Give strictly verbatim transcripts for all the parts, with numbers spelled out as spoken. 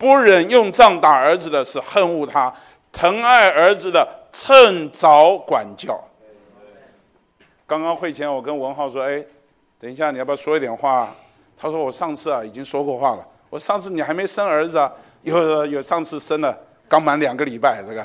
不忍用杖打儿子的是恨恶他，疼爱儿子的趁早管教。刚刚会前我跟文浩说，哎，等一下你要不要说一点话？他说我上次啊已经说过话了。我上次你还没生儿子啊？有有上次生了，刚满两个礼拜。这个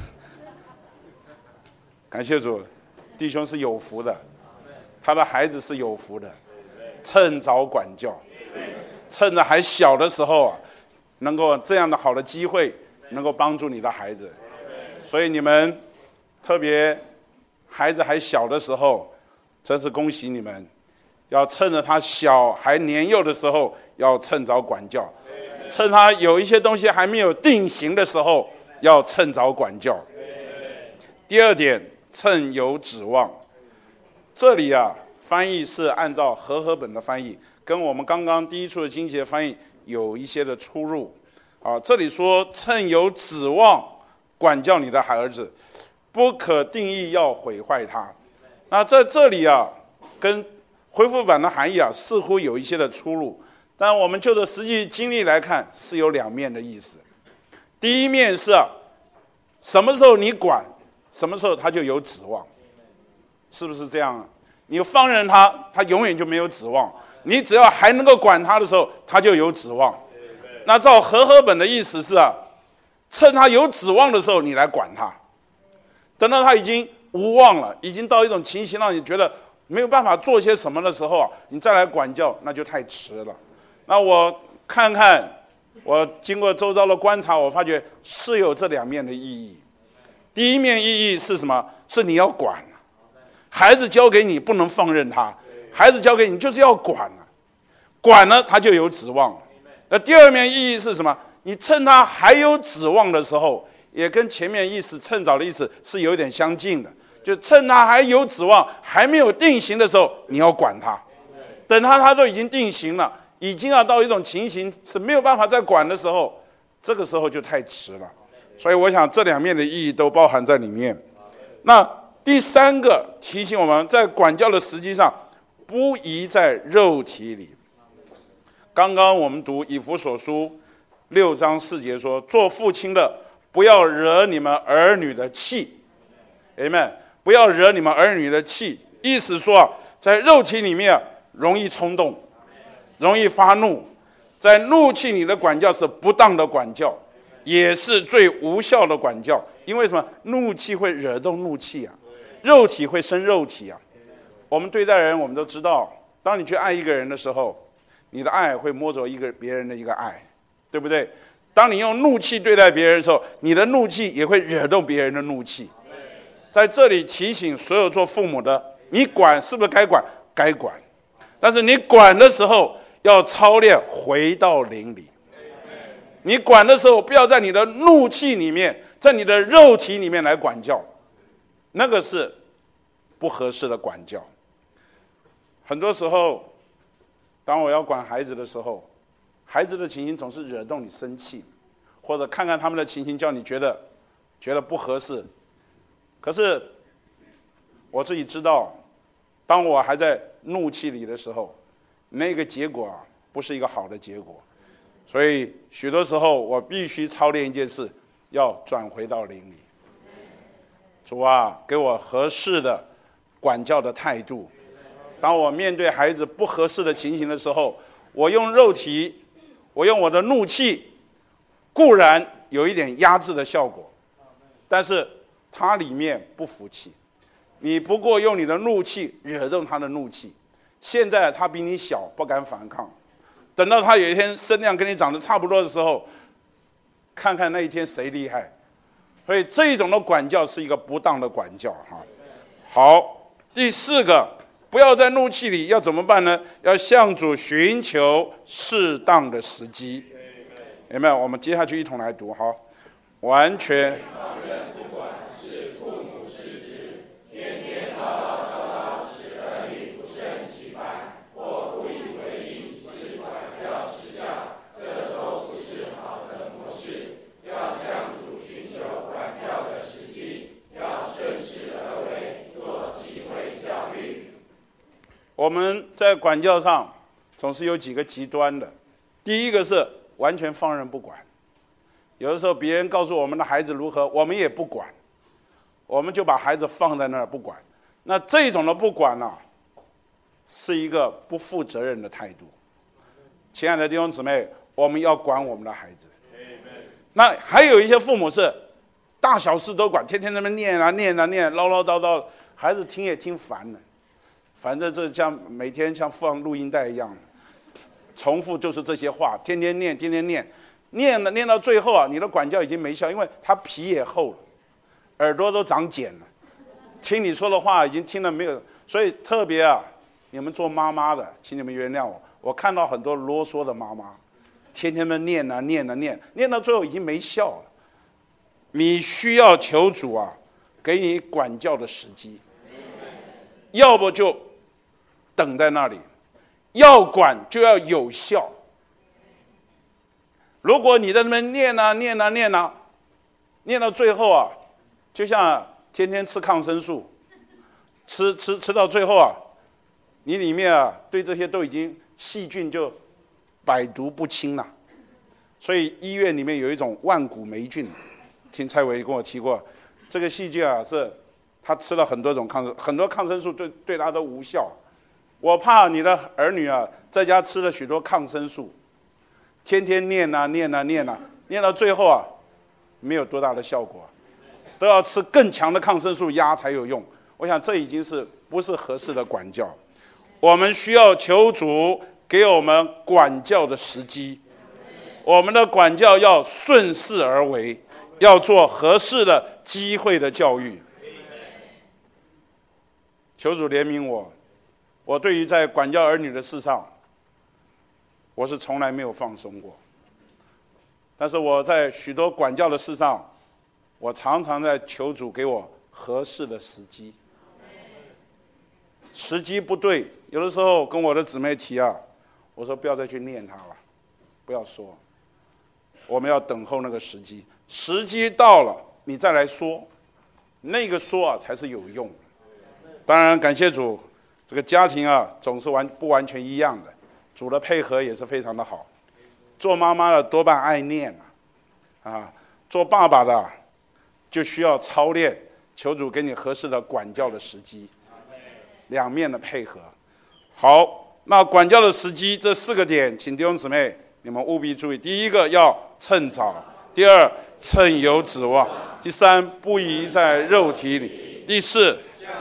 感谢主，弟兄是有福的，他的孩子是有福的，趁早管教，趁着还小的时候啊，能够这样的好的机会，能够帮助你的孩子。所以你们特别孩子还小的时候，真是恭喜你们，要趁着他小还年幼的时候，要趁早管教；趁他有一些东西还没有定型的时候，要趁早管教。第二点，趁有指望。这里啊，翻译是按照和合本的翻译，跟我们刚刚第一处的经节翻译有一些的出入。啊，这里说趁有指望管教你的儿子，不可定义要毁坏他。那在这里啊，跟恢复版的含义啊，似乎有一些的出入，但我们就着实际经历来看，是有两面的意思。第一面是啊，什么时候你管，什么时候他就有指望，是不是这样啊？你放任他，他永远就没有指望；你只要还能够管他的时候，他就有指望。那照和合本的意思是啊，趁他有指望的时候，你来管他；等到他已经无望了，已经到一种情形让你觉得没有办法做些什么的时候啊，你再来管教，那就太迟了。那我看看，我经过周遭的观察，我发觉是有这两面的意义。第一面意义是什么？是你要管，孩子交给你不能放任他，孩子交给你就是要管了，管了他就有指望。那第二面意义是什么？你趁他还有指望的时候，也跟前面意思趁早的意思是有点相近的，就趁他还有指望还没有定型的时候，你要管他。等他他都已经定型了，已经要到一种情形是没有办法再管的时候，这个时候就太迟了。所以我想这两面的意义都包含在里面。那第三个提醒我们，在管教的实际上不宜在肉体里。刚刚我们读以弗所书六章四节说，做父亲的不要惹你们儿女的气。 Amen， 不要惹你们儿女的气，意思说在肉体里面容易冲动，容易发怒，在怒气里的管教是不当的管教，也是最无效的管教。因为什么？怒气会惹动怒气啊，肉体会生肉体啊。我们对待人，我们都知道，当你去爱一个人的时候，你的爱会摸着一个别人的一个爱，对不对？当你用怒气对待别人的时候，你的怒气也会惹动别人的怒气。在这里提醒所有做父母的，你管是不是该管？该管，但是你管的时候要操练回到灵里。你管的时候，不要在你的怒气里面，在你的肉体里面来管教，那个是不合适的管教。很多时候，当我要管孩子的时候，孩子的情形总是惹动你生气，或者看看他们的情形，叫你觉得觉得不合适。可是我自己知道，当我还在怒气里的时候，那个结果啊，不是一个好的结果。所以许多时候我必须操练一件事，要转回到灵里。主啊，给我合适的管教的态度。当我面对孩子不合适的情形的时候，我用肉体，我用我的怒气，固然有一点压制的效果，但是他里面不服气。你不过用你的怒气惹动他的怒气，现在他比你小，不敢反抗，等到他有一天身量跟你长得差不多的时候，看看那一天谁厉害。所以这一种的管教是一个不当的管教哈。好，第四个，不要在怒气里，要怎么办呢？要向主寻求适当的时机。有没有？我们接下去一同来读哈。完全我们在管教上总是有几个极端的。第一个是完全放任不管， 有的时候别人告诉我们的孩子如何，我们也不管，我们就把孩子放在那儿不管。那这种的不管啊，是一个不负责任的态度。亲爱的弟兄姊妹，我们要管我们的孩子。那还有一些父母是大小事都管，天天在那边念啊念啊念，唠唠叨叨，孩子听也听烦了。反正这像每天像放录音带一样，重复就是这些话，天天念，天天念，念了念到最后啊，你的管教已经没效，因为他皮也厚了，耳朵都长茧了，听你说的话已经听了没有。所以特别啊，你们做妈妈的，请你们原谅我，我看到很多啰嗦的妈妈。天天的念啊念啊念，念到最后已经没效了。你需要求主啊，给你管教的时机，要不就等在那里，要管就要有效。如果你在那边念啊念啊念啊，念到最后啊，就像天天吃抗生素，吃吃吃到最后啊，你里面啊对这些都已经细菌就百毒不侵了。所以医院里面有一种万古霉菌，听蔡伟跟我提过，这个细菌啊是他吃了很多种抗生很多抗生素对对他都无效。我怕你的儿女啊在家吃了许多抗生素，天天念啊念啊念啊，念到最后啊没有多大的效果，都要吃更强的抗生素压才有用。我想这已经是不是合适的管教。我们需要求主给我们管教的时机，我们的管教要顺势而为，要做合适的机会的教育。求主怜悯我，我对于在管教儿女的事上，我是从来没有放松过。但是我在许多管教的事上，我常常在求主给我合适的时机。时机不对，有的时候跟我的姊妹提啊，我说不要再去念他了，不要说，我们要等候那个时机，时机到了你再来说，那个说啊才是有用的。当然感谢主，这个家庭啊总是完不完全一样的，主的配合也是非常的好。做妈妈的多半爱念啊，啊，做爸爸的就需要操练，求主给你合适的管教的时机，两面的配合。好，那管教的时机这四个点，请弟兄姊妹你们务必注意。第一个要趁早，第二趁有指望，第三不宜在肉体里，第四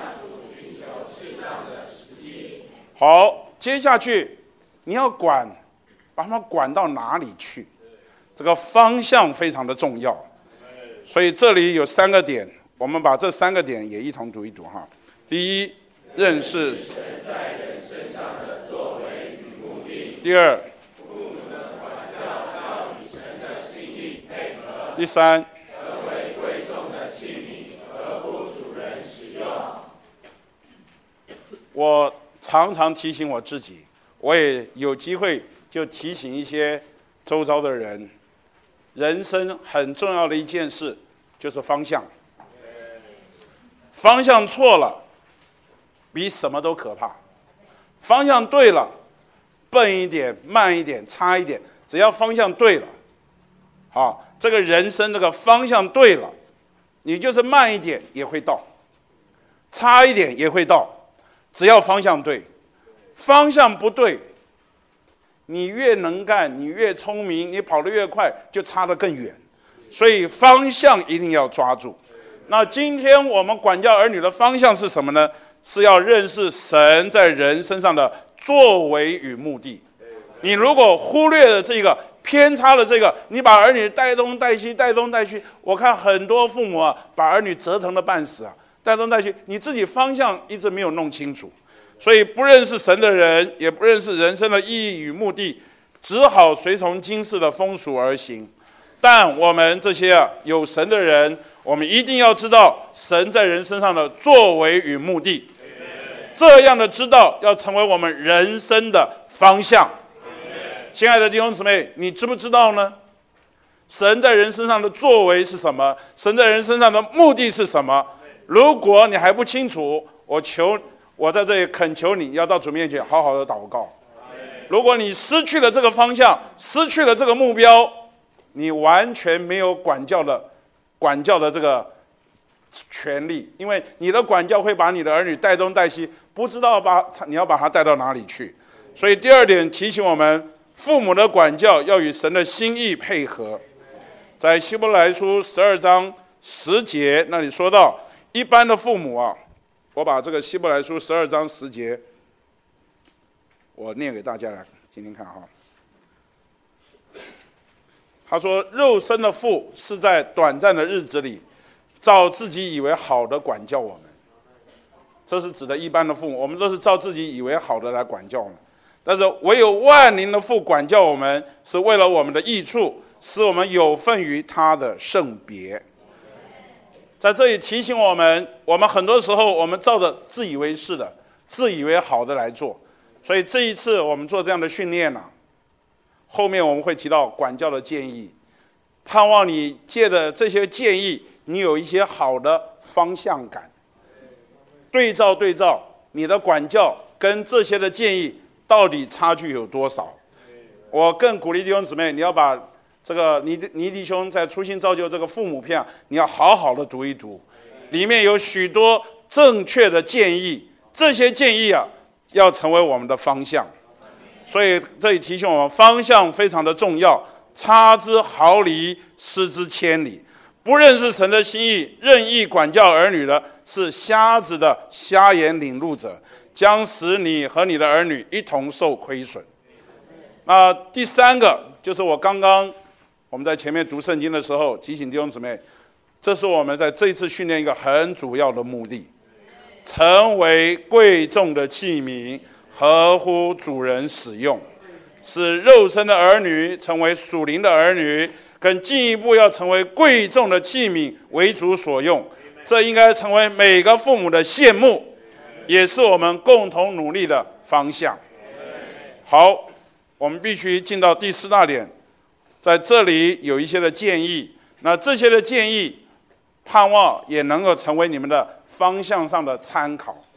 好，接下去你要管，把他们管到哪里去？这个方向非常的重要。所以这里有三个点，我们把这三个点也一同读一读哈。第一，认识神在人身上的作为与目的；第二，父母的管教要与神的心意配合；第三，成为贵重的器皿，合乎主人使用。我常常提醒我自己，我也有机会就提醒一些周遭的人，人生很重要的一件事就是方向。方向错了，比什么都可怕。方向对了，笨一点、慢一点、差一点，只要方向对了，好，这个人生这个方向对了，你就是慢一点也会到，差一点也会到。只要方向对，方向不对，你越能干，你越聪明，你跑得越快，就差得更远。所以方向一定要抓住。那今天我们管教儿女的方向是什么呢？是要认识神在人身上的作为与目的。你如果忽略了这个，偏差了这个，你把儿女带东带西，带东带西，我看很多父母啊，把儿女折腾的半死啊。带东带西，你自己方向一直没有弄清楚，所以不认识神的人，也不认识人生的意义与目的，只好随从今世的风俗而行。但我们这些啊有神的人，我们一定要知道神在人身上的作为与目的，这样的知道要成为我们人生的方向。亲爱的弟兄姊妹，你知不知道呢？神在人身上的作为是什么？神在人身上的目的是什么？如果你还不清楚，我求我在这里恳求你要到主面前好好的祷告。如果你失去了这个方向，失去了这个目标， 你完全没有管教的管教的这个权利，因为你的管教会把你的儿女带东带西，不知道把他你要把他带到哪里去。所以第二点提醒我们，父母的管教要与神的心意配合。在希伯来书十二章十节那里说到，一般的父母啊，我把这个希伯来书十二章十节我念给大家来听听看哈。他说，肉身的父是在短暂的日子里照自己以为好的管教我们，这是指的一般的父母，我们都是照自己以为好的来管教我们。但是唯有万灵的父管教我们，是为了我们的益处，使我们有份于他的圣别。在这里提醒我们，我们很多时候我们照着自以为是的、自以为好的来做。所以这一次我们做这样的训练呢，后面我们会提到管教的建议，盼望你借着这些建议，你有一些好的方向感，对照对照你的管教跟这些的建议到底差距有多少。我更鼓励弟兄姊妹，你要把这个尼尼弟兄在初心造就这个父母篇，你要好好的读一读，里面有许多正确的建议，这些建议啊要成为我们的方向。所以这里提醒我们，方向非常的重要，差之毫厘，失之千里。不认识神的心意，任意管教儿女的，是瞎子的瞎眼领路者，将使你和你的儿女一同受亏损。那第三个就是我刚刚我们在前面读圣经的时候提醒弟兄姊妹，这是我们在这一次训练一个很主要的目的，成为贵重的器皿，合乎主人使用，使肉身的儿女成为属灵的儿女，更进一步要成为贵重的器皿，为主所用。这应该成为每个父母的羡慕，也是我们共同努力的方向。好，我们必须进到第四大点，在这里有一些的建议，那这些的建议盼望也能够成为你们的方向上的参考。